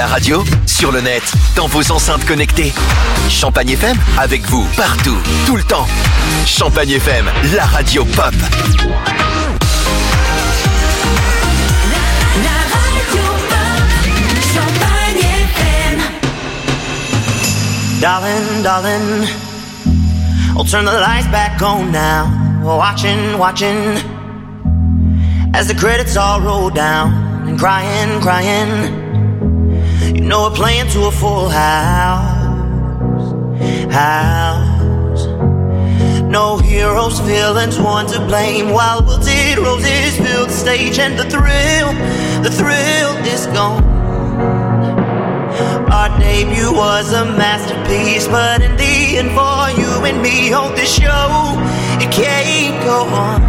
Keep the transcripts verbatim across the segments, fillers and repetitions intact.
radio, sur le net, dans vos enceintes connectées. Champagne F M, avec vous, partout, tout le temps. Champagne F M, la radio pop. La radio pop, Champagne F M. Darling, darling, I'll turn the lights back on now. Watching, watching, as the credits all roll down. And crying, crying, you know we're playing to a full house, house. No heroes, villains, one to blame. While wilted roses fill the stage, and the thrill, the thrill is gone. Our debut was a masterpiece, but in the end, for you and me on this show, it can't go on.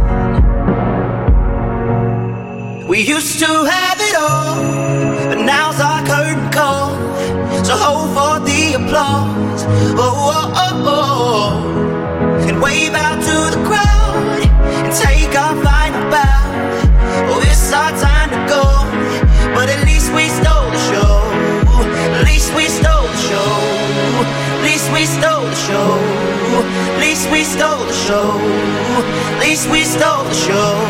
We used to have it all, but now's our curtain call. So hold for the applause, oh, oh, oh, oh. And wave out to the crowd, and take our final bow. Oh, it's our time to go, but at least we stole the show. At least we stole the show. At least we stole the show. At least we stole the show. At least we stole the show.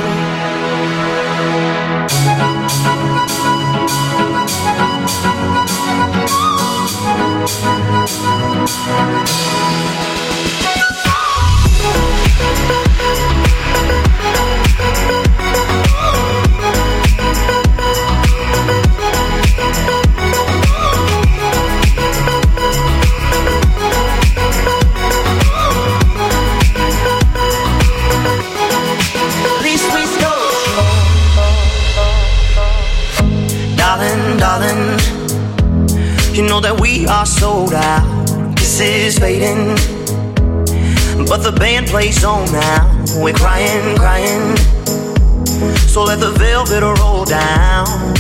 Darling, you know that we are sold out. Kisses fading, but the band plays on now. We're crying, crying, so let the velvet roll down,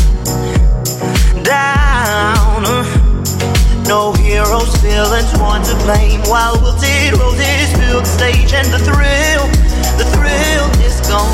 down. No heroes, villains, one to blame. While wilted roses fill the stage, and the thrill, the thrill is gone.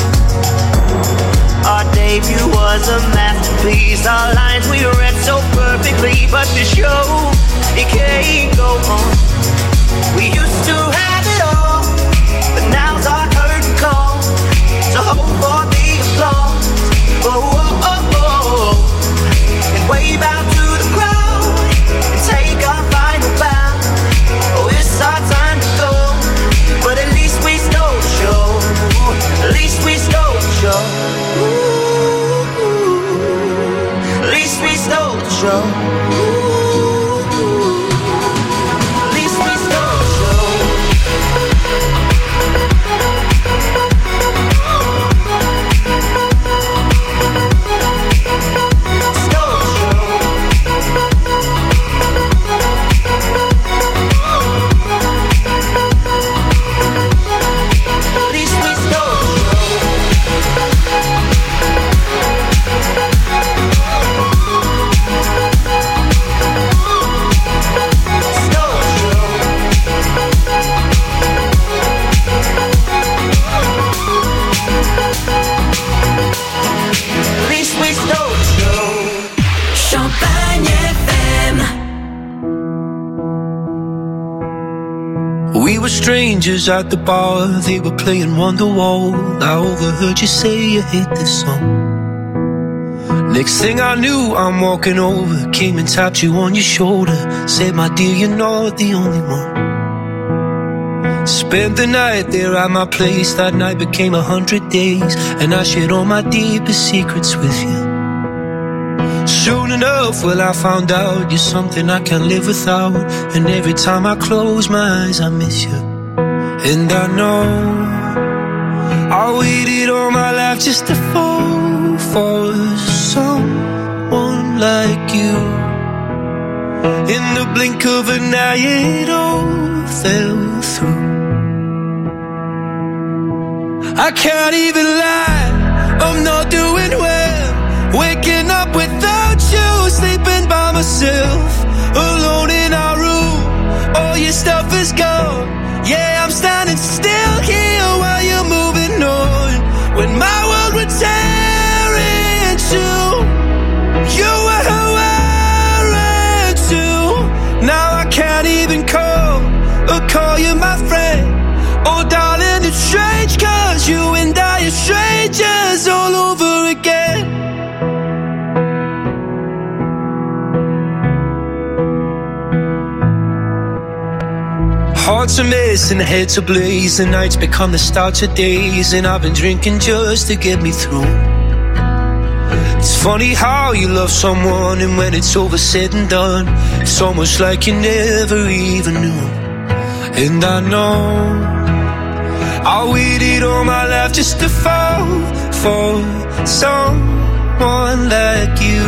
Our debut was a masterpiece. Our lines we read so perfectly, but the show, it can't go on. We used to have it all, but now's our curtain call. So hold for the applause, oh, oh, oh, oh. And wave out to the crowd, and take our final bow. Oh, it's our time to go, but at least we stole the show. At least we stole the show. At least we stole the show. At least we stole the show. Stole the show. At least we stole the show. Champagne F M. We were strangers at the bar, they were playing Wonderwall. I overheard you say you hate this song. Next thing I knew, I'm walking over, came and tapped you on your shoulder, said, my dear, you're not the only one. Spent the night there at my place, that night became a hundred days, and I shared all my deepest secrets with you. Soon enough, well, I found out you're something I can't live without, and every time I close my eyes, I miss you. And I know I waited all my life just to fall for someone like you. In the blink of an eye, it all fell through. I can't even lie, I'm not doing well. Waking up without you, sleeping by myself, alone in our room. All your stuff is gone. Yeah, I'm standing still here while you're moving on. When my world would tear into, you were who I a mess and the heads ablaze. The nights become the start of days, and I've been drinking just to get me through. It's funny how you love someone, and when it's over said and done, it's almost like you never even knew. And I know I waited all my life just to fall for someone like you.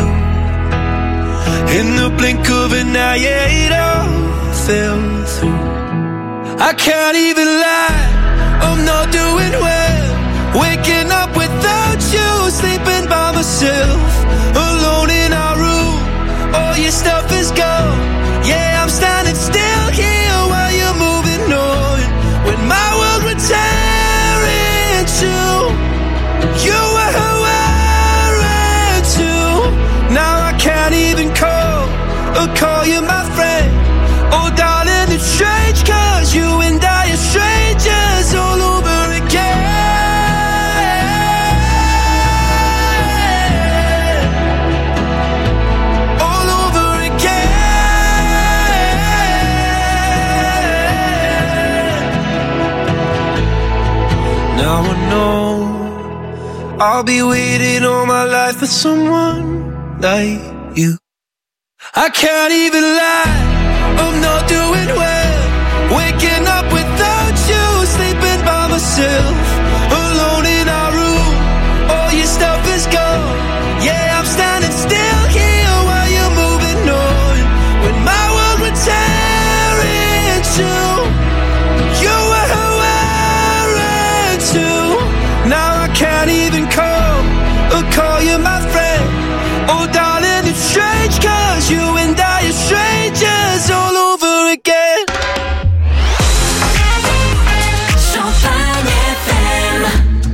In the blink of an eye, yeah, it all fell through. I can't even lie, I'm not doing well. Waking up without you, sleeping by myself, alone in our room, all your stuff is gone. Yeah, I'm standing still here while you're moving on. When my world would tear into, you were wearing too. Now I can't even call or call you my friend. Oh darling, it's strange, cause you and I are strangers all over again. All over again. Now I know I'll be waiting all my life for someone like you. I can't even lie, I'm not doing well. Waking up without you, sleeping by myself, alone in our room, all your stuff is gone. Yeah, I'm standing still here while you're moving on. When my world would tear into, you were wearing too. Now I can't even call or call you my friend. Oh darling, it's strange, cause you and I are strangers all over again. Champagne F M.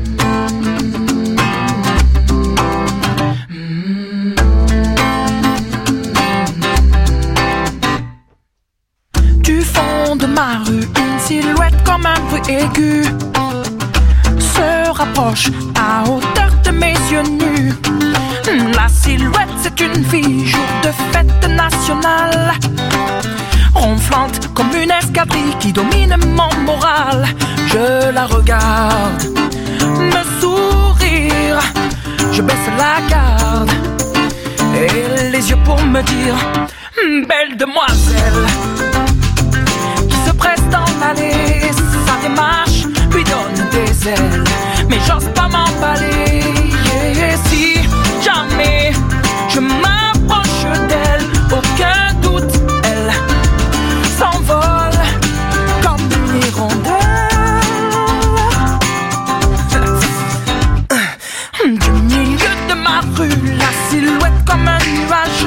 Du fond de ma rue, une silhouette comme un bruit aigu se rapproche à hauteur de mes yeux nus. La silhouette, c'est une fille, jour de fête nationale, ronflante comme une escadrille qui domine mon moral. Je la regarde, me sourire, je baisse la garde et les yeux pour me dire: belle demoiselle, qui se presse dans l'allée. Sa démarche lui donne des ailes, mais j'ose pas m'emballer. Et si jamais je m'approche d'elle, aucun doute, elle s'envole comme une hirondelle. Du milieu de ma rue, la silhouette comme un nuage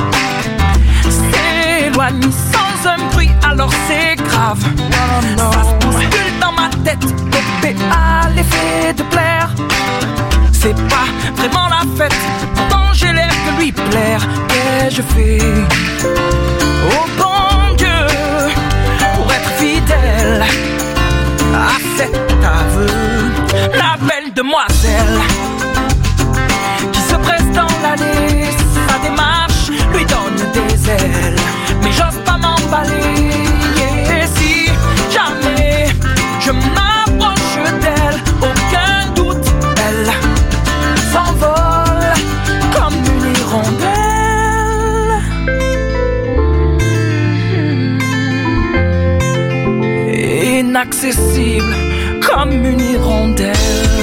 s'éloigne sans un bruit, alors c'est grave. Ça se bouscule dans ma tête, dopé à l'effet de plaire. C'est pas vraiment la fête, pourtant j'ai l'air de lui plaire. Et je fais au bon Dieu pour être fidèle à cet aveu. La belle demoiselle qui se presse dans l'allée, sa démarche lui donne des ailes, mais j'ose pas m'emballer. Et si jamais je m'approche d'elle, aucun doute, elle s'envole comme une hirondelle. Inaccessible comme une hirondelle.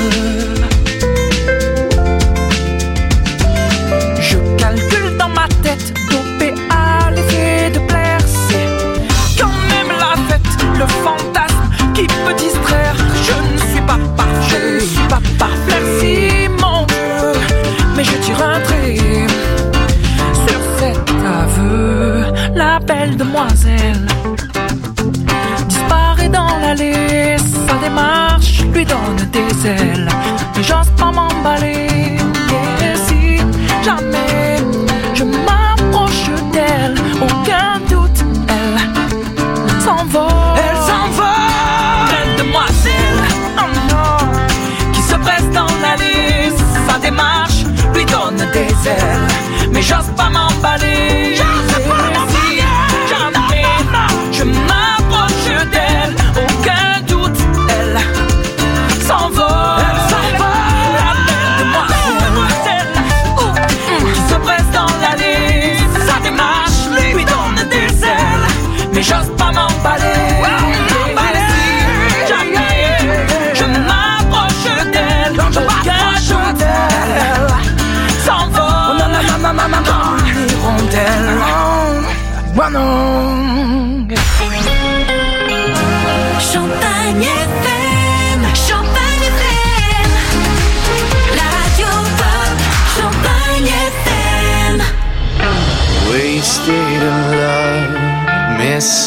Je calcule dans ma tête, dopé à l'effet de plaire. C'est quand même la fête, le fantasme qui peut distraire. Je ne suis pas parfait, je ne suis pas parfait. Merci mon Dieu, mais je tire un trait sur cet aveu. La belle demoiselle disparaît dans l'allée, sa démarche lui donne des ailes, mais j'ose pas m'emballer. Et si jamais je m'approche d'elle, aucun doute, elle s'envole. Elle s'envole, belle demoiselle, oh non, qui se presse dans l'allée, sa démarche lui donne des ailes, mais j'ose pas m'emballer. J'ose pas m'emballer. Si jamais je m'approche d'elle,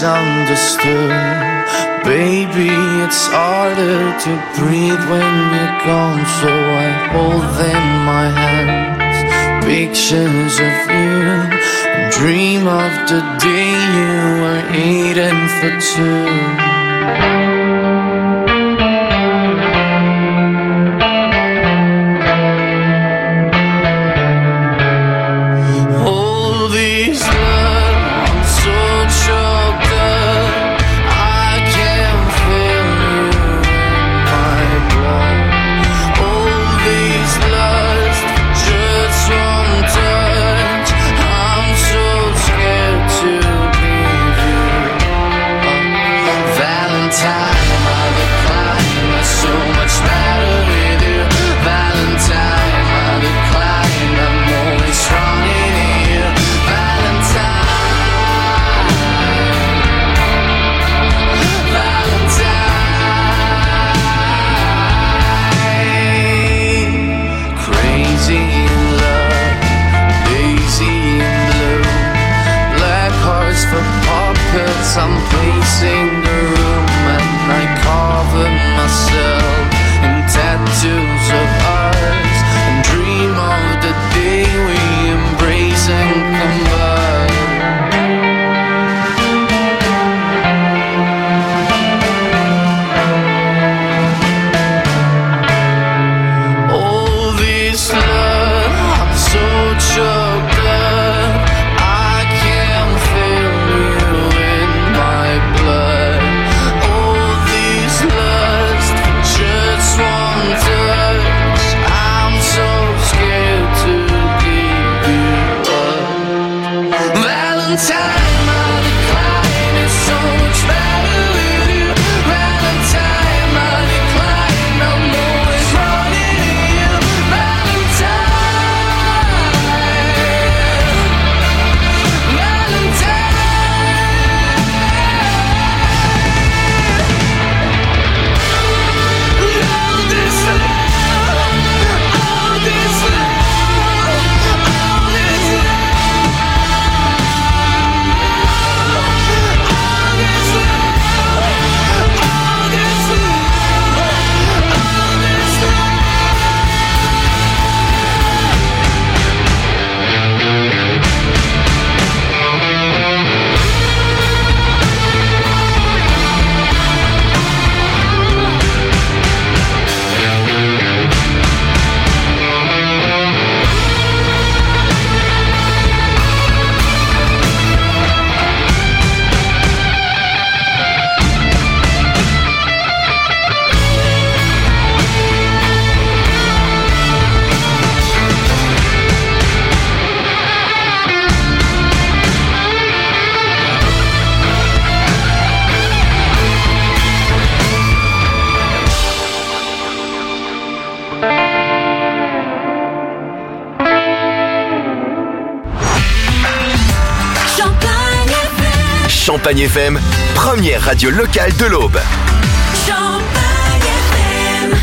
misunderstood. Baby, it's harder to breathe when you're gone, so I hold in my hands pictures of you and dream of the day you were eating for two. I'm pacing the room and I cover myself in tattoos of ours and dream of the day we embrace and combine. All this love, I'm so choked up, I can't feel you. Valentine, my decline is so much better with you. Valentine, my decline, I'm always running to you. Valentine, Valentine. All this love, all this love, all this love. Champagne F M, première radio locale de l'Aube. Champagne F M.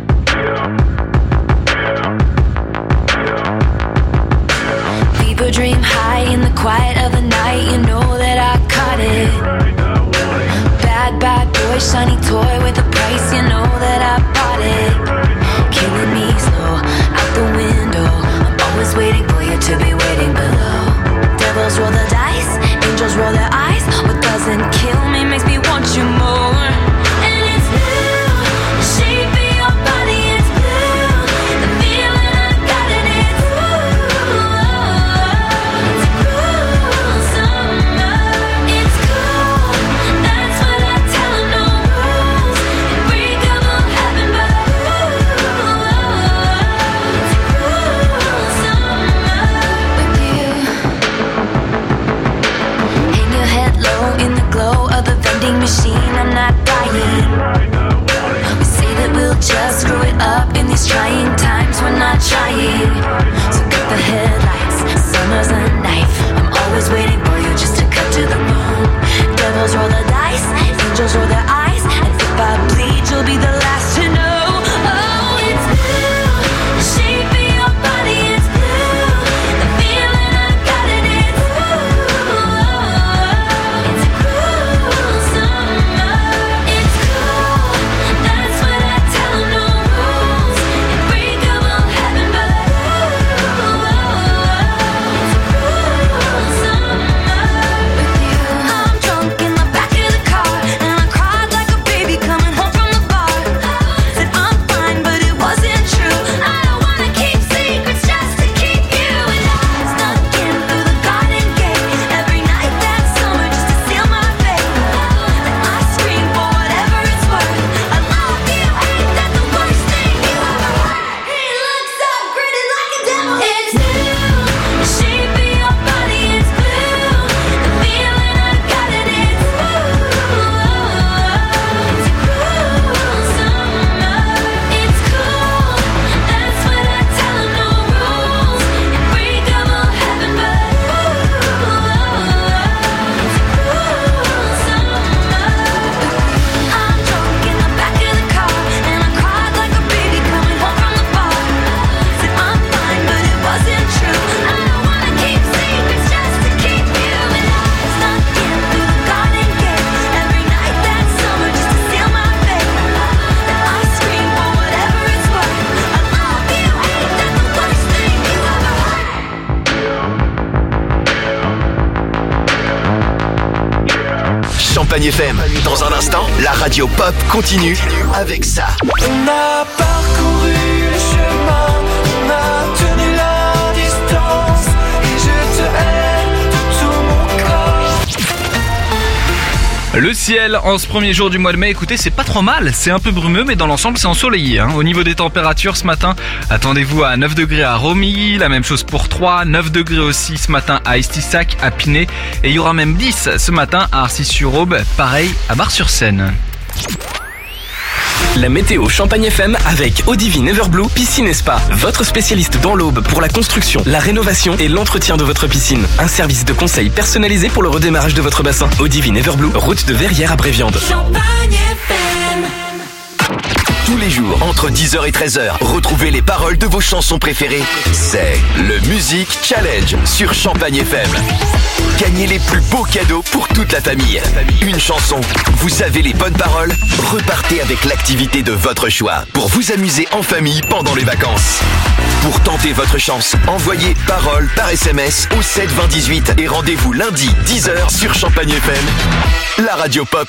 People dream high in the quiet of the night. You know that I caught it. Bad, bad boy, shiny toy with a price. You know that I bought it. Killing me slow, out the window. I'm always waiting for you to be waiting below. Devils roll the dice, angels roll their eyes. What doesn't kill me makes me want you more. And it's blue, the shape of your body is blue. The feeling I got in it's blue. It's cool summer, it's cool. That's what I tell 'em, no rules. And break 'em all happen, but ooh. Champagne F M. Dans un instant, la radio pop continue avec ça. On a parcouru le chemin, on a tenu la distance, et je te hais de tout mon corps. Le ciel en ce premier jour du mois de mai, écoutez, c'est pas trop mal, c'est un peu brumeux mais dans l'ensemble c'est ensoleillé. Hein. Au niveau des températures ce matin, attendez-vous à neuf degrés à Romilly, la même chose pour Troyes, neuf degrés aussi ce matin à Estissac, à Pinet, et il y aura même dix ce matin à Arcis-sur-Aube, pareil à Bar-sur-Seine. La météo Champagne F M avec Odivine Everblue Piscine et Spa. Votre spécialiste dans l'Aube pour la construction, la rénovation et l'entretien de votre piscine. Un service de conseil personnalisé pour le redémarrage de votre bassin. Odivine Everblue, route de Verrières à Bréviande. Champagne F M. Tous les jours, entre dix heures et treize heures, retrouvez les paroles de vos chansons préférées. C'est le Music Challenge sur Champagne F M. Gagnez les plus beaux cadeaux pour toute la famille. Une chanson, vous savez les bonnes paroles, repartez avec l'activité de votre choix pour vous amuser en famille pendant les vacances. Pour tenter votre chance, envoyez paroles par S M S au sept vingt dix-huit et rendez-vous lundi dix heures sur Champagne F M, la radio pop.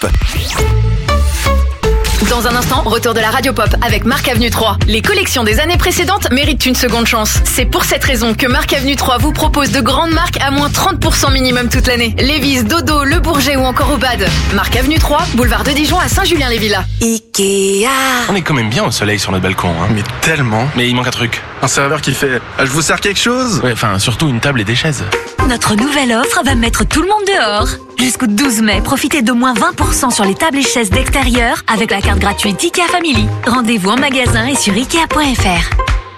Dans un instant, retour de la radio pop avec Marc Avenue trois. Les collections des années précédentes méritent une seconde chance. C'est pour cette raison que Marc Avenue trois vous propose de grandes marques à moins trente pour cent minimum toute l'année. Levi's, Dodo, Le Bourget ou encore Obad. Marc Avenue trois, boulevard de Dijon à Saint-Julien-les-Villas. Ikea. On est quand même bien au soleil sur notre balcon, hein. Mais tellement. Mais il manque un truc. Un serveur qui fait « Je vous sers quelque chose ?» Ouais, enfin, surtout une table et des chaises. Notre nouvelle offre va mettre tout le monde dehors. Jusqu'au douze mai, profitez d'au moins vingt pour cent sur les tables et chaises d'extérieur avec la carte gratuite Ikea Family. Rendez-vous en magasin et sur ikea point f r.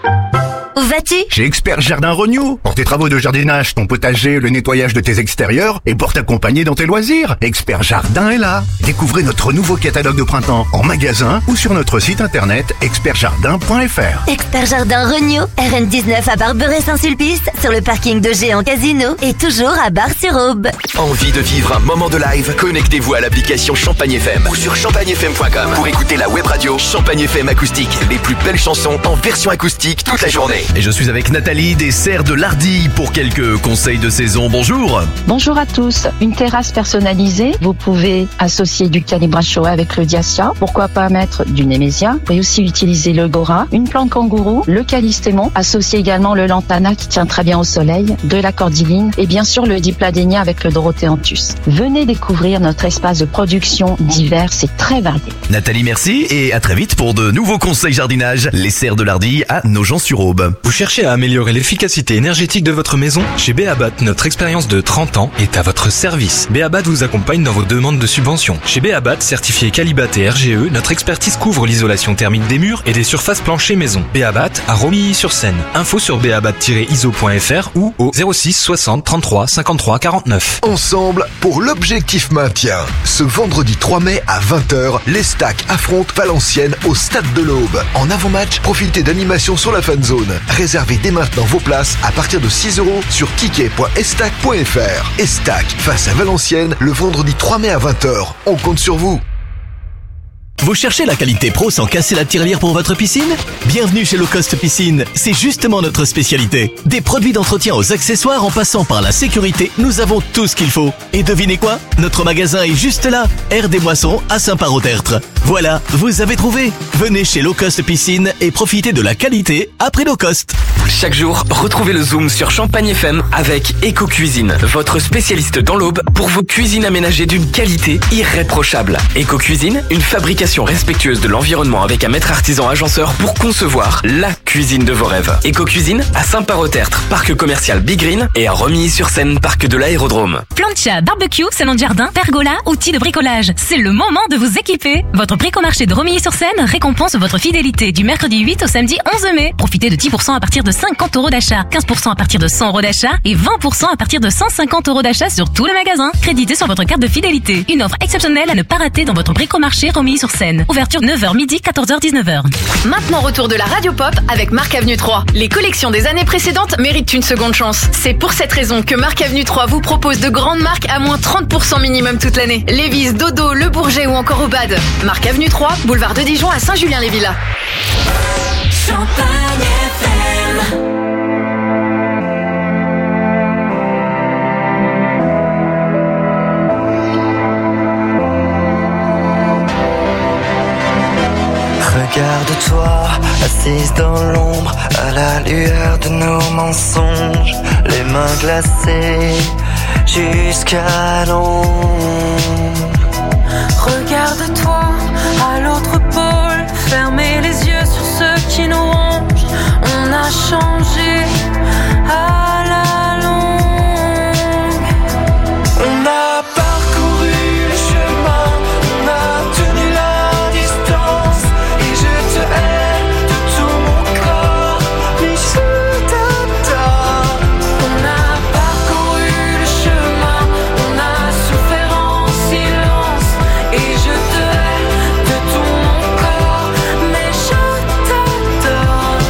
Où vas-tu? Chez Expert Jardin Renew. Pour tes travaux de jardinage, ton potager, le nettoyage de tes extérieurs et pour t'accompagner dans tes loisirs. Expert Jardin est là. Découvrez notre nouveau catalogue de printemps en magasin ou sur notre site internet expert jardin point f r. Expert Jardin Renew, R N dix-neuf à Barberet-Saint-Sulpice, sur le parking de Géant Casino et toujours à Bar-sur-Aube. Envie de vivre un moment de live? Connectez-vous à l'application Champagne F M ou sur champagne f m point com pour écouter la web radio Champagne F M acoustique. Les plus belles chansons en version acoustique toute la journée. Et je suis avec Nathalie des Serres de l'Ardille pour quelques conseils de saison. Bonjour. Bonjour à tous. Une terrasse personnalisée, vous pouvez associer du calibre Showa avec le Diacia. Pourquoi pas mettre du Nemesia? Vous pouvez aussi utiliser le Gora, une plante kangourou, le Callistémon, associer également le Lantana qui tient très bien au soleil, de la cordyline et bien sûr le Dipladénia avec le Dorothéanthus. Venez découvrir notre espace de production divers, c'est très varié. Nathalie, merci et à très vite pour de nouveaux conseils jardinage. Les Serres de l'Ardille à Nogent-sur-Aube. Vous cherchez à améliorer l'efficacité énergétique de votre maison? Chez Béabat, notre expérience de trente ans est à votre service. Béabat vous accompagne dans vos demandes de subventions. Chez Béabat, certifié Calibat et R G E, notre expertise couvre l'isolation thermique des murs et des surfaces planchers maison. Béabat à Romilly-sur-Seine. Info sur béabat tiret i s o point f r ou au zéro six soixante trente-trois cinquante-trois quarante-neuf. Ensemble pour l'objectif maintien. Ce vendredi trois mai à vingt heures, les Stacks affrontent Valenciennes au Stade de l'Aube. En avant-match, profitez d'animations sur la fan zone. Réservez dès maintenant vos places à partir de six euros sur ticket point estac point f r. Estac face à Valenciennes le vendredi trois mai à vingt heures. On compte sur vous. Vous cherchez la qualité pro sans casser la tirelire pour votre piscine? Bienvenue chez Low Cost Piscine, c'est justement notre spécialité. Des produits d'entretien aux accessoires en passant par la sécurité, nous avons tout ce qu'il faut. Et devinez quoi? Notre magasin est juste là, Aire des Moissons à Saint-Parot-Tertre. Voilà, vous avez trouvé. Venez chez Low Cost Piscine et profitez de la qualité à prix low cost. Chaque jour, retrouvez le Zoom sur Champagne F M avec Eco Cuisine, votre spécialiste dans l'Aube pour vos cuisines aménagées d'une qualité irréprochable. Eco Cuisine, une fabrication respectueuse de l'environnement avec un maître artisan agenceur pour concevoir la cuisine de vos rêves. Eco Cuisine à Saint-Parot-Tertre, parc commercial Big Green et à Romilly-sur-Seine, parc de l'Aérodrome. Plancha, barbecue, salon de jardin, pergola, outils de bricolage. C'est le moment de vous équiper. Votre bricomarché de Romilly-sur-Seine récompense votre fidélité du mercredi huit au samedi onze mai. Profitez de dix pour cent à partir de cinquante euros d'achat, quinze pour cent à partir de cent euros d'achat et vingt pour cent à partir de cent cinquante euros d'achat sur tout le magasin. Crédité sur votre carte de fidélité. Une offre exceptionnelle à ne pas rater dans votre bricomarché Romilly-sur-Seine. Ouverture neuf heures midi, quatorze heures dix-neuf heures. Maintenant retour de la radio pop avec Marc Avenue trois. Les collections des années précédentes méritent une seconde chance. C'est pour cette raison que Marc Avenue trois vous propose de grandes marques à moins trente pour cent minimum toute l'année. Levi's, Dodo, Le Bourget ou encore Obad. Marc Avenue trois, boulevard de Dijon à Saint-Julien-les-Villas. Champagne F M. toi, assise dans l'ombre, à la lueur de nos mensonges, les mains glacées jusqu'à l'ombre. Regarde-toi à l'autre pôle, fermez les yeux sur ceux qui nous rongent. On a changé à la longue. On a parcouru le chemin, on a tenu la distance, et je te hais de tout mon corps, mais je t'adore. On a parcouru le chemin, on a souffert en silence, et je te hais de tout mon corps, mais je t'adore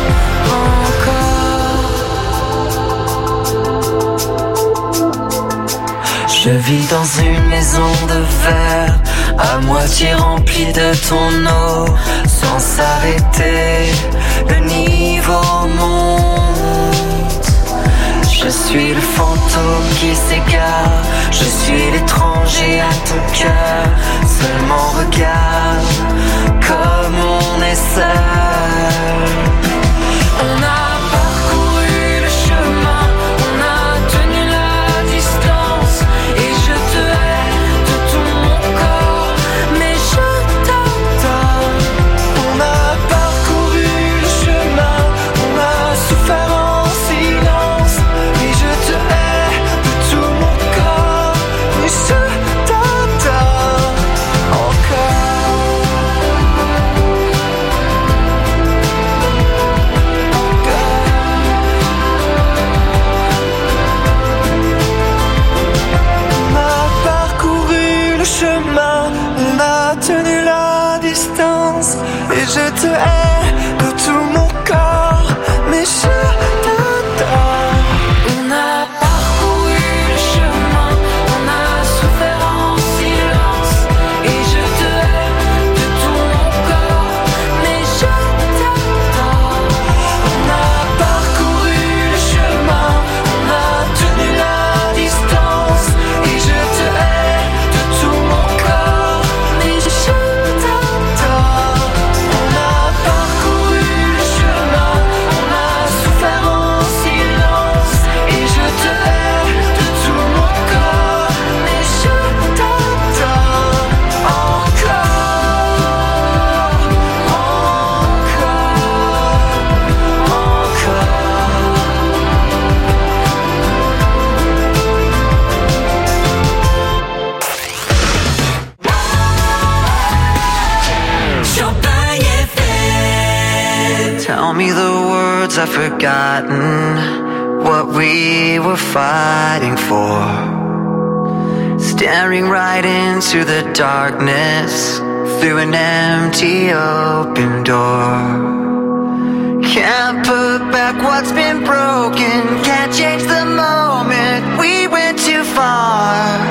encore. Je vis dans une maison de verre, à moitié remplie de ton eau, sans s'arrêter, le niveau monte. Je suis le fantôme qui s'égare, je suis l'étranger à ton cœur. Seulement regarde comme on est seul. On a parcouru le chemin, on a tenu la distance, et je te hais de tout mon corps, mais je t'adore. On a parcouru le chemin, on a souffert en silence, et je te hais de tout mon corps, mais je t'adore encore. On a parcouru le chemin, on a tenu la distance, et je te hais de tout mon corps, mais je t'adore. On a parcouru le chemin, on a souffert en silence, et je te hais de tout mon corps, mais je t'adore. On a parcouru le chemin, on a tenu la distance, et je te hais de tout mon corps, mais je t'adore. On a parcouru le chemin, on a souffert en silence, et je te hais de tout mon corps, mais je t'adore encore, Champagne F M. Tell me the words I've forgotten, what we were fighting for. Staring right into the darkness, through an empty open door. Can't put back what's been broken, can't change the moment, we went too far.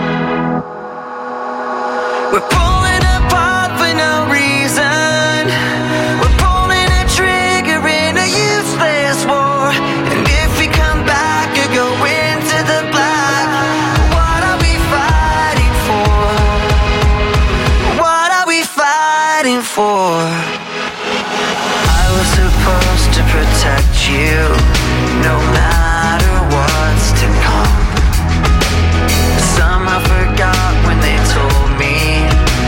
We're pulling apart for no reason, we're pulling a trigger in a useless war. And if we come back or go into the black, what are we fighting for? What are we fighting for? I was supposed to protect you, no matter what's to come. Somehow forgot when they told me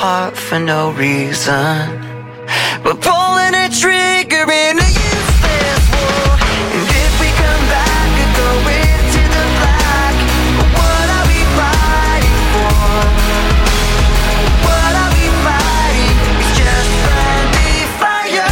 heart for no reason. We're pulling a trigger in a useless war. And if we come back and go into the black, what are we fighting for? What are we fighting? It's just friendly fire.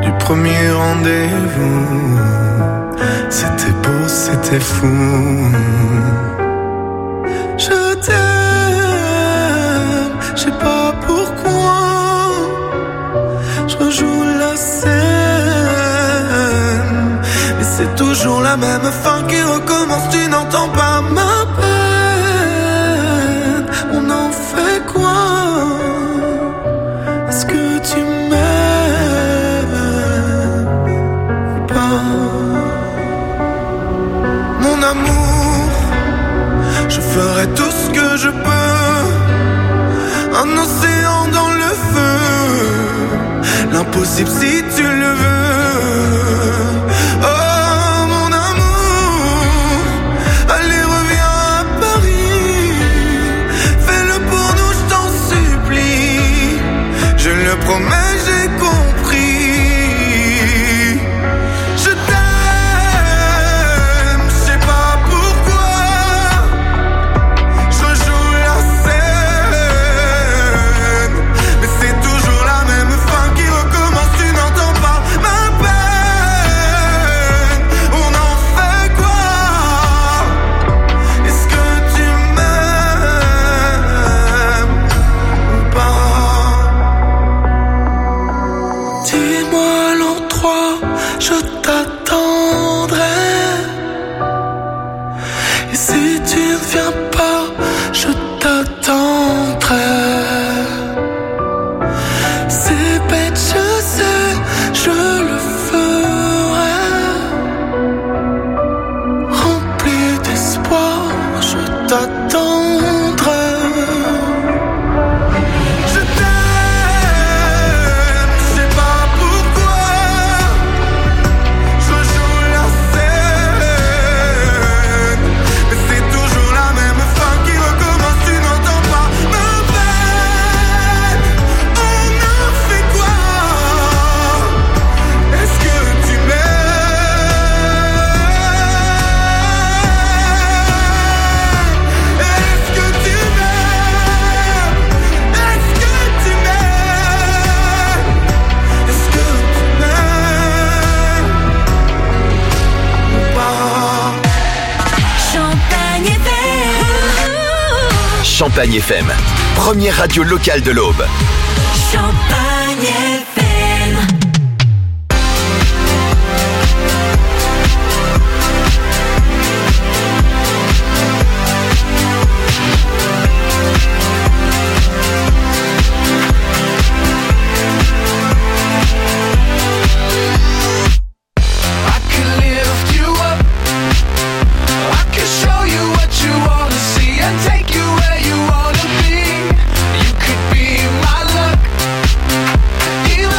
du premier rendez-vous. C'était beau, c'était fou. Je t'aime, je sais pas pourquoi. Je rejoue la scène, mais c'est toujours la même fin qui recommence. Tu n'entends pas ma peine. On en fait quoi? Est-ce que tu m'aimes ou pas? Mon amour, je ferai tout ce que je peux. Un océan dans le feu, l'impossible si tu le veux. Oh mon amour, allez reviens à Paris. Fais-le pour nous, je t'en supplie. Je le promets, j'ai compris. Je t'aime, je sais pas pourquoi. Je joue la scène, mais c'est toujours la même fin qui recommence. Tu n'entends pas ma peine. On en fait quoi? Est-ce que tu m'aimes ou pas? Dis-moi l'endroit, je t'attendrai. Et si tu ne viens pas, je t'attendrai. C'est bête, je sais, je le ferai. Rempli d'espoir, je t'attendrai. Je t'aime, je sais pas pourquoi. Je joue la scène, mais c'est toujours la même fin qui recommence. Tu n'entends pas ma peine. On a fait quoi? Est-ce que tu m'aimes? Est-ce que tu m'aimes? Est-ce que tu m'aimes? Est-ce que tu m'aimes ou pas? Champagne F M. Champagne F M, première radio locale de l'Aube. Champagne F M. I can lift you up. I can show you what you wanna see and take you where you wanna be. You could be my luck.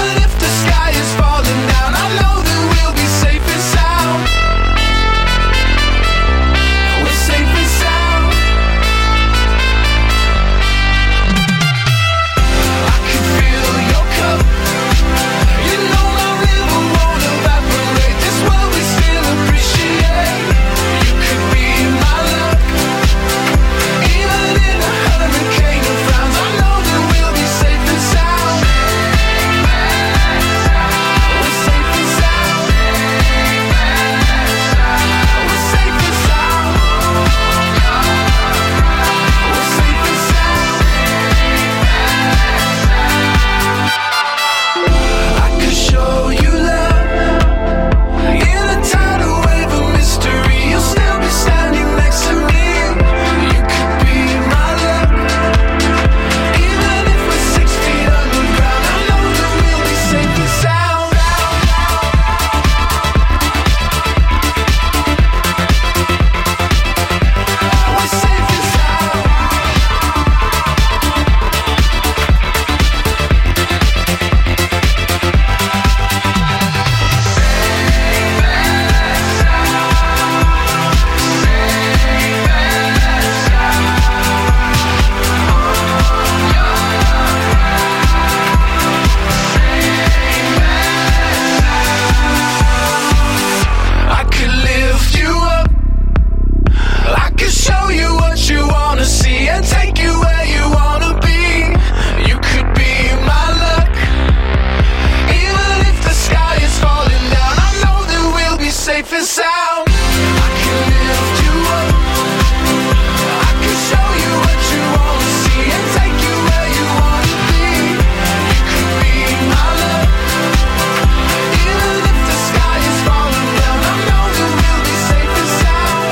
safe and sound. I can lift you up. I can show you what you wanna see and take you where you wanna be. You could be my love. Even if the sky is falling down, I know that we'll be safe and sound.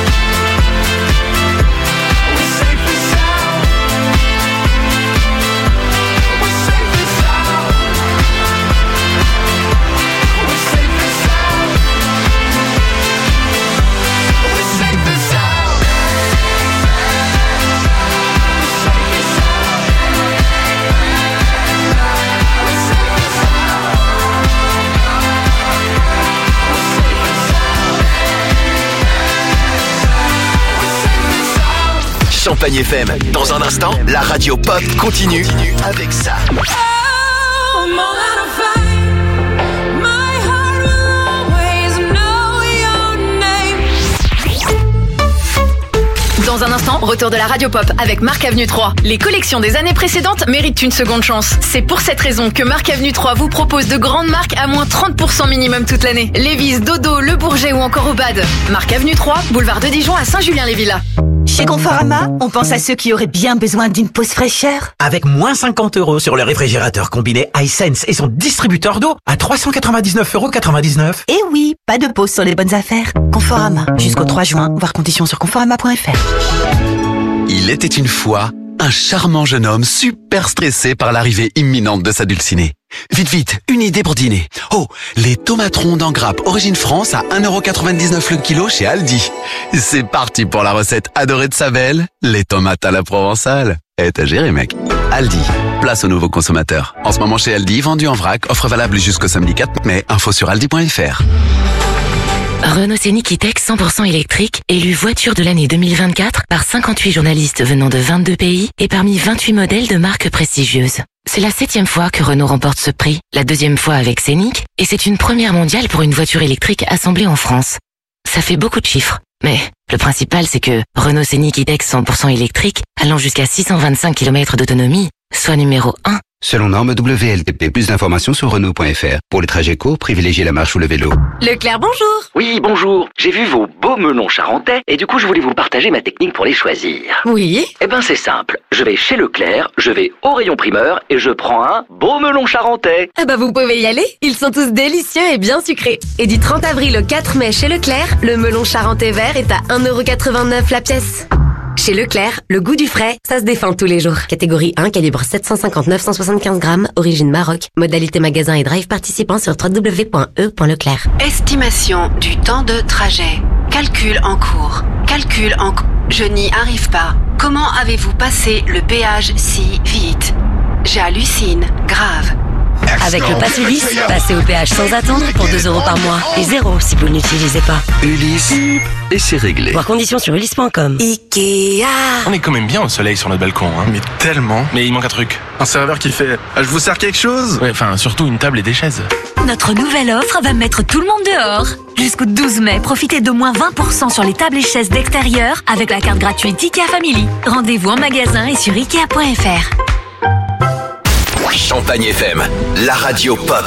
We're safe and sound. We're safe and sound. We're safe and sound. We're safe and sound. Champagne F M. Dans un instant, la radio pop continue avec ça. Dans un instant, retour de la radio pop avec Marc Avenue trois. Les collections des années précédentes méritent une seconde chance. C'est pour cette raison que Marc Avenue trois vous propose de grandes marques à moins trente pour cent minimum toute l'année. Lévi's, Dodo, Le Bourget ou encore Obad. Marc Avenue trois, boulevard de Dijon à Saint-Julien-les-Villas. Chez Conforama, on pense à ceux qui auraient bien besoin d'une pause fraîcheur. Avec moins cinquante euros sur le réfrigérateur combiné iSense et son distributeur d'eau à trois cent quatre-vingt-dix-neuf euros quatre-vingt-dix-neuf. Et oui, pas de pause sur les bonnes affaires. Conforama, jusqu'au trois juin, voir conditions sur conforama point f r. Il était une fois un charmant jeune homme super stressé par l'arrivée imminente de sa dulcinée. Vite, vite, une idée pour dîner. Oh, les tomates rondes en grappe Origine France à un euro quatre-vingt-dix-neuf le kilo chez Aldi. C'est parti pour la recette adorée de sa belle, les tomates à la provençale. Et t'as géré, mec. Aldi, place aux nouveaux consommateurs. En ce moment chez Aldi, vendu en vrac, offre valable jusqu'au samedi quatre mai, info sur aldi point f r. Renault Scénic E-Tech cent pour cent électrique, élu voiture de l'année deux mille vingt-quatre par cinquante-huit journalistes venant de vingt-deux pays et parmi vingt-huit modèles de marques prestigieuses. C'est la septième fois que Renault remporte ce prix, la deuxième fois avec Scénic, et c'est une première mondiale pour une voiture électrique assemblée en France. Ça fait beaucoup de chiffres, mais le principal c'est que Renault Scénic E-Tech cent pour cent électrique, allant jusqu'à six cent vingt-cinq kilomètres d'autonomie, soit numéro un. Selon norme W L T P, plus d'informations sur Renault point f r. Pour les trajets courts, privilégiez la marche ou le vélo. Leclerc, bonjour. Oui, bonjour. J'ai vu vos beaux melons charentais et du coup je voulais vous partager ma technique pour les choisir. Oui. Eh ben c'est simple. Je vais chez Leclerc, je vais au rayon primeur et je prends un beau melon charentais. Ah bah vous pouvez y aller. Ils sont tous délicieux et bien sucrés. Et du trente avril au quatre mai chez Leclerc, le melon charentais vert est à un euro quatre-vingt-neuf la pièce. Chez Leclerc, le goût du frais, ça se défend tous les jours. Catégorie un, calibre sept cent cinquante-neuf cent soixante-quinze grammes, origine Maroc. Modalité magasin et drive participant sur w w w point e point leclerc. Estimation du temps de trajet. Calcul en cours. Calcul en cours. Je n'y arrive pas. Comment avez-vous passé le péage si vite? J'hallucine. Grave. Avec le pass Ulysse, passez au péage sans attendre pour deux euros par mois et zéro si vous ne l'utilisez pas. Ulysse, et c'est réglé. Voir conditions sur ulysse point com. Ikea. On est quand même bien au soleil sur notre balcon, hein. Mais tellement. Mais il manque un truc. Un serveur qui fait ah, je vous sers quelque chose? Ouais, enfin, surtout une table et des chaises. Notre nouvelle offre va mettre tout le monde dehors. Jusqu'au douze mai, profitez d'au moins vingt pour cent sur les tables et chaises d'extérieur avec la carte gratuite Ikea Family. Rendez-vous en magasin et sur ikea point f r. Champagne F M, la radio pop.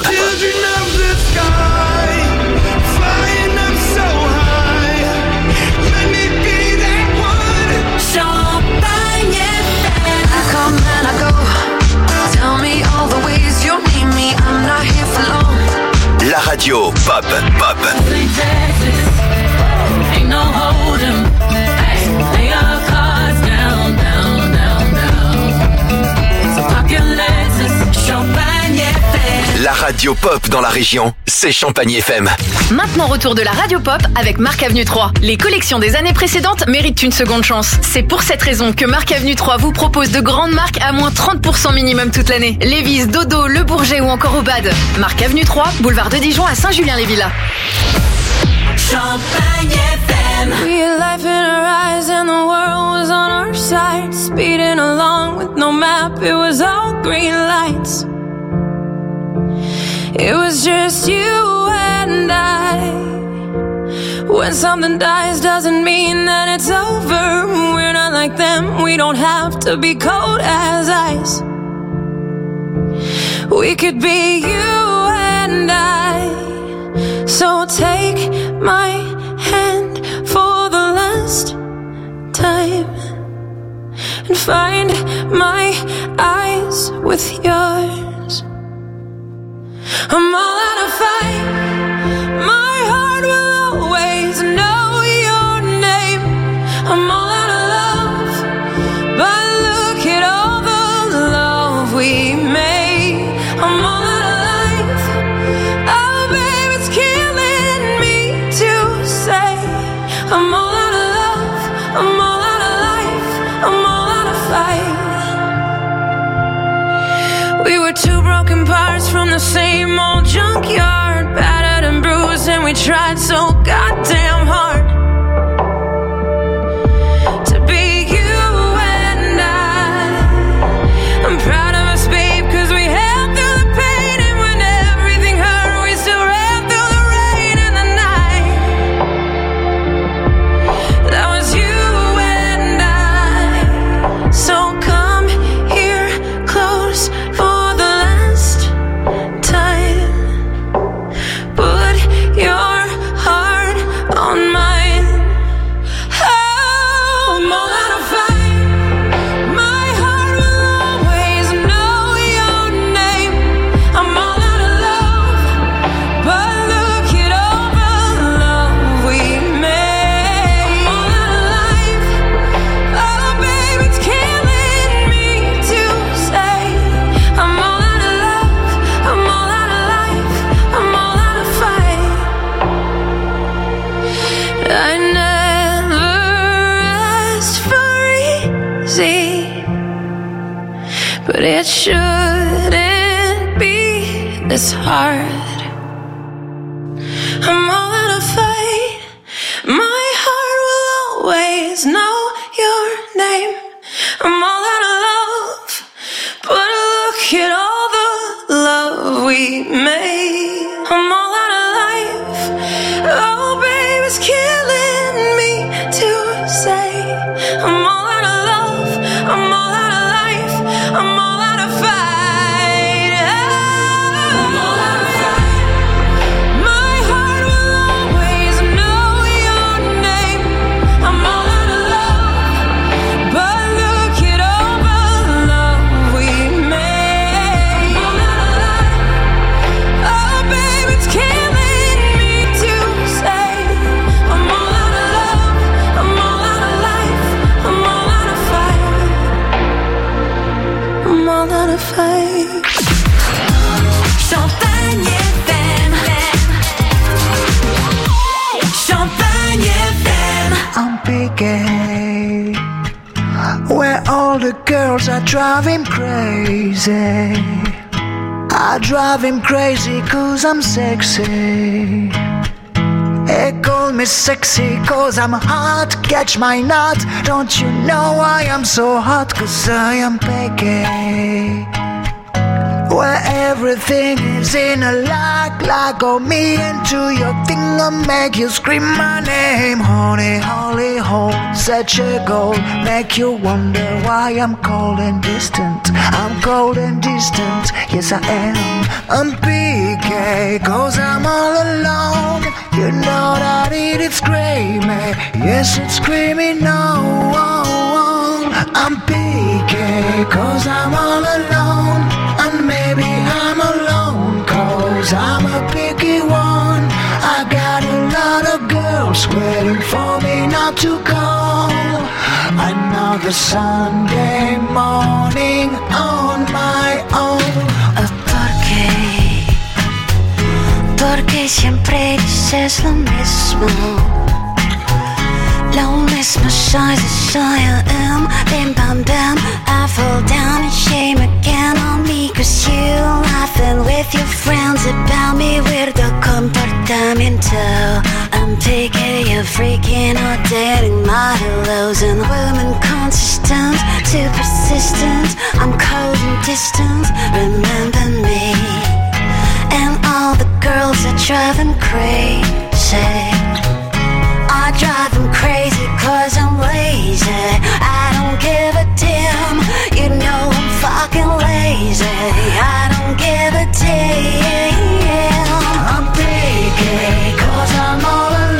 La radio pop, pop. La radio pop dans la région, c'est Champagne F M. Maintenant retour de la radio pop avec Marc Avenue trois. Les collections des années précédentes méritent une seconde chance. C'est pour cette raison que Marc Avenue trois vous propose de grandes marques à moins trente pour cent minimum toute l'année. Lévi's, Dodo, Le Bourget ou encore Obad. Marc Avenue trois, boulevard de Dijon à Saint-Julien-les-Villas. Champagne F M. We had life in our eyes and the world was on our side. Speeding along with no map, it was all green lights. It was just you and I. When something dies doesn't mean that it's over. We're not like them, we don't have to be cold as ice. We could be you and I. So take my hand for the last time and find my eyes with yours. I'm all out of fight. My heart will always know your name. I'm all out of love, but look at all the love we made. I'm all out of life. Oh, babe, it's killing me to say I'm all out of love. I'm all out of life. I'm all out of fight. We were two broken parts from the same old junkyard, battered and bruised, and we tried so goddamn hard to be you and I. I'm proud of us, babe, cause we held through the pain, and when everything hurt, we still ran through the rain and the night. That was you and I. So come here close for the last time. Put your heart on mine. Oh, I'm all out of fight. My heart will always know your name. I'm all out of love, but look at all the love we made. I'm all out of life. Oh, babe, it's killing me to say I'm all out of love. I'm all out of life. I'm all out of fight. I never asked for easy, but it shouldn't be this hard. I'm all out of fight. My heart will always know your name. I'm all out of love, but look at all the love we made. I'm all out of life. Oh, babe, it's killing me to say I'm all out of love. I'm all out of life. I'm all out of fight. I'm all out of fight. My heart will always know your name. I'm all out of love, but look at all the love we made. I'm all out of life. Oh, babe, it's killing me to say I'm all out of love. I'm all out of life. I'm all out of fight. I'm all out of fight. Champagne F M. Champagne F M. I'm Piqué, where all the girls are driving crazy. I drive him crazy cause I'm sexy. They call me sexy cause I'm hot. Catch my nut. Don't you know why I'm so hot? Cause I am Piqué, where everything is in a lock. Lock on me into your thing and make you scream my name. Honey, holy hole, such a goal. Make you wonder why I'm cold and distant. I'm cold and distant, yes I am. I'm P K, cause I'm all alone. You know that it is screaming, yes it's screaming no. I'm P K, cause I'm all alone. And maybe I'm alone, cause I'm a picky one. I got a lot of girls waiting for me not to call. Another Sunday morning on my own. ¿Por qué? Porque siempre dices lo mismo. Lo mismo soy, as I am. Bim bam bam, I fall down in shame again on me. Cause you laughing with your friends about me. Weirdo comportamiento. I'm taking you freaking out, dating my hellos. And women consistent, too persistent. I'm cold and distant, remember me. And all the girls are driving crazy. I drive them crazy cause I'm lazy. I don't give a damn. You know I'm fucking lazy. I don't give a damn. I'm Piqué, cause I'm all alone.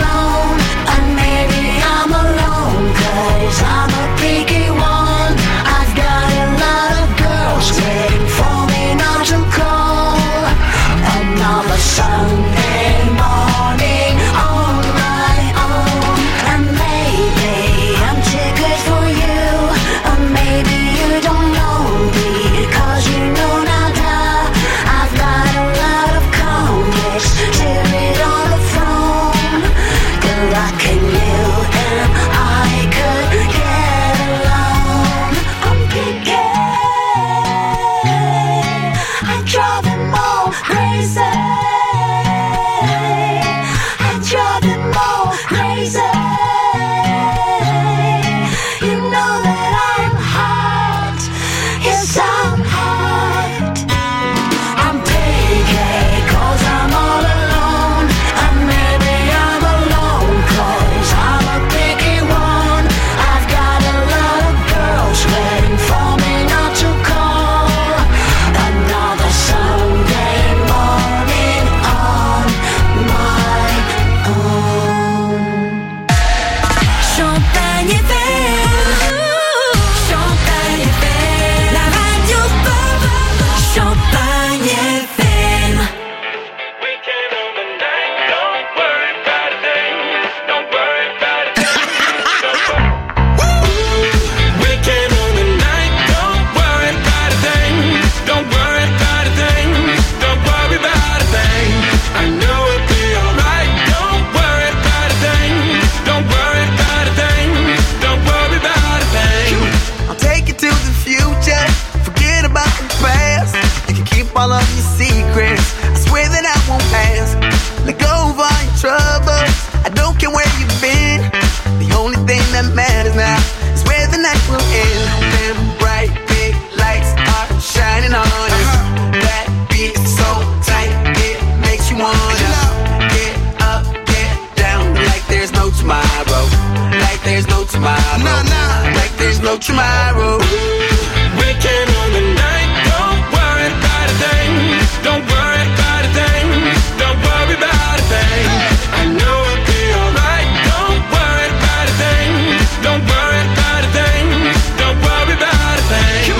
tomorrow. Waking on the night, don't worry about a thing. Don't worry about a thing. Don't worry about a thing. I know it'll be alright. Don't worry about a thing. Don't worry about a thing. Don't worry about a thing.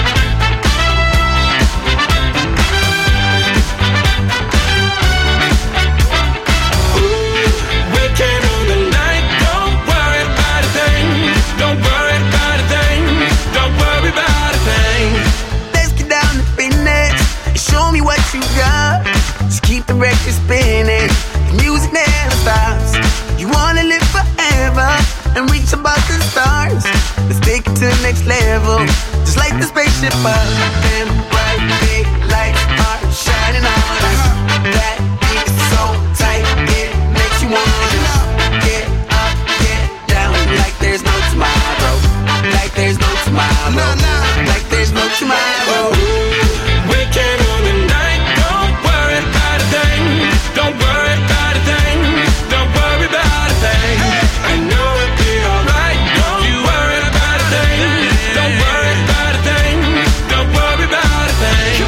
Waking on the night, don't worry about a thing. Don't worry about a thing. Don't worry about a thing. Let's get down to business. Show me what you got. Just keep the record spinning. The music never stops. You wanna live forever and reach above the stars. Let's take it to the next level. Just like the spaceship up. Them bright big lights are shining on us. That beat is so tight, it makes you wanna get up, get down, like there's no tomorrow. Like there's no tomorrow. No, no. Like there's no tomorrow. Waking on the night, don't worry about a thing. Don't worry about a thing. Don't worry about a thing. I know it'll be alright. Don't you worry about a thing. Don't worry about a thing. Don't worry about a thing.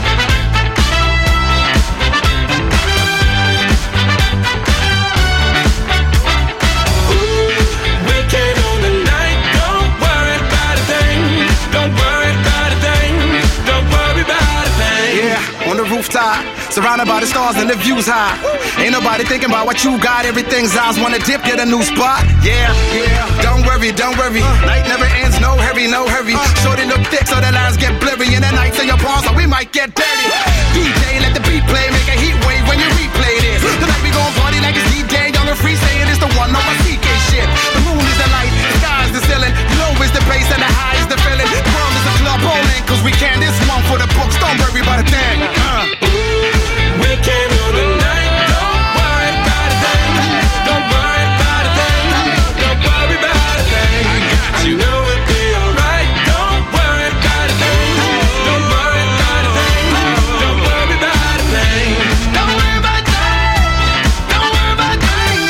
Waking on the night, don't worry about a thing. Don't worry about a thing. Don't worry about a thing. Yeah, on the rooftop, surrounded by the stars and the views high. Ain't nobody thinking about what you got. Everything's eyes wanna dip, get a new spot. Yeah, yeah. Don't worry, don't worry. Night never ends, no hurry, no hurry. Shorty look thick, so the lines get blurry. And the nights in your palms, so we might get dirty. D J, let the beat play, make a heat wave when you replay this. Tonight we gon' party like it's D J, young and free, saying it's the one on my C K shit. The moon is the light, the sky is the ceiling. Low is the bass and the high is the feeling. The world is a club bowling, cause we can. This one for the books, don't worry about a thing. Uh. Waking on the night, don't worry about a thing. Don't worry about a thing. Don't worry about a thing. I know it'll be alright. Don't worry about a thing. Don't worry about a thing. Don't worry about a thing. Don't worry about a thing. Don't worry about a thing.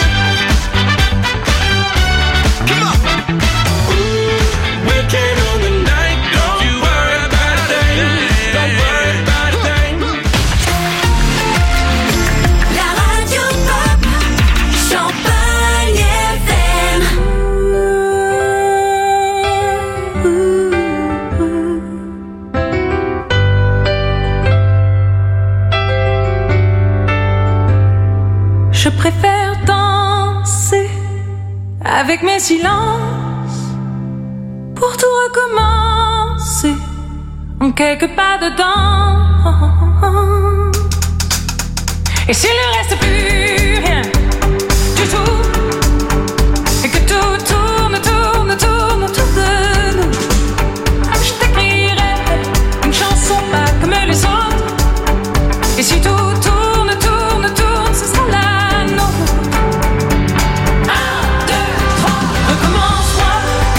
Come on. Waking on the night, don't you worry about a thing. Don't worry about a thing. La radio pop, Champagne F M. Je préfère danser avec mes silences pour tout recommencer en quelques pas dedans. Et s'il ne reste plus rien du tout, et que tout tourne, tourne, tourne autour de nous, je t'écrirai une chanson pas comme les autres. Et si tout tourne, tourne, tourne, ce sera la nôtre. Un, deux, trois, recommence-moi.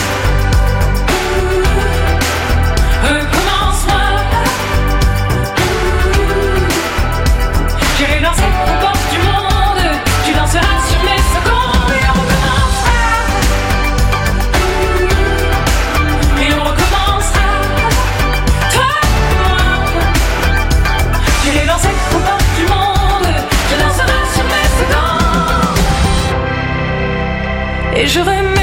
Recommence-moi. J'irai danser aux portes du monde. Tu danseras sur mes secondes. Et on recommencera. Et on recommencera. Toi et moi. J'irai danser aux portes du monde. Tu danseras sur mes secondes. Et j'aurai